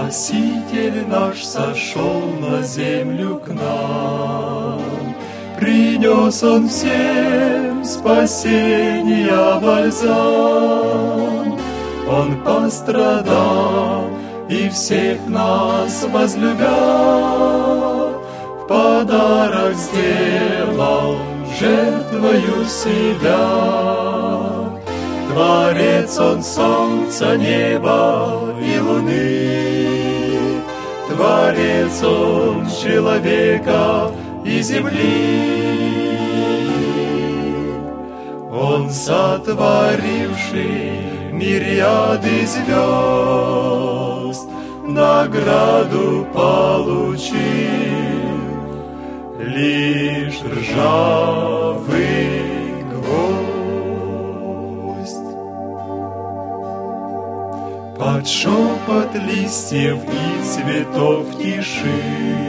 Спаситель наш сошел на землю к нам, принес Он всем спасения бальзам. Он пострадал и всех нас возлюбя, в подарок сделал жертвою себя. Творец Он солнца, неба и луны, Творец Он человека и земли. Он, сотворивший мириады звезд, награду получил лишь ржавый гвоздь. Под шепот листьев и цветов тиши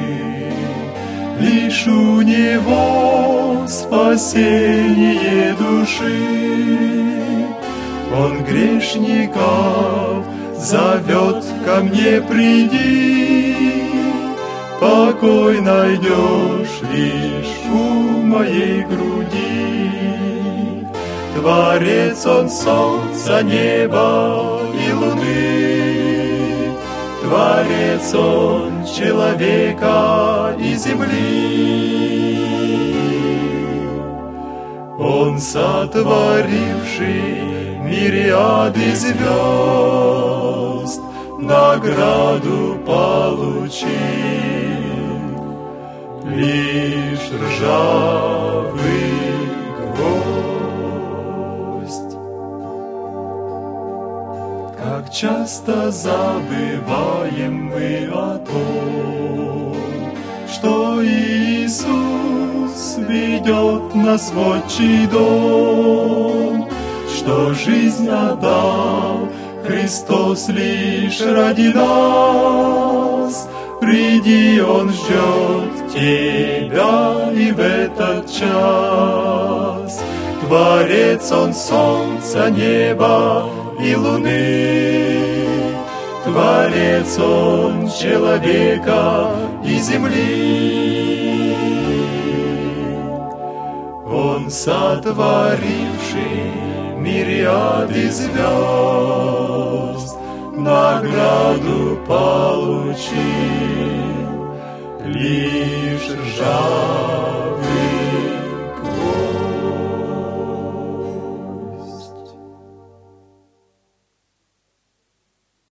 лишь у Него спасение души. Он грешников зовет: ко мне приди, покой найдешь лишь у моей груди. Творец Он солнца, неба и луны, Творец Он человека и земли. Он, сотворивший мириады звезд, награду получил лишь ржавый гвоздь. Как часто забываем мы о том, что Иисус ведет нас в отчий дом, что жизнь отдал Христос лишь ради нас. Приди, Он ждет тебя и в этот час. Творец Он солнца, неба и луны, Творец Он человека и земли. Он, сотворивший мириады звезд, награду получил лишь ржавый